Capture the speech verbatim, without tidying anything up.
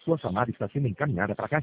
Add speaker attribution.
Speaker 1: Sua chamada está sendo encaminhada para a caixa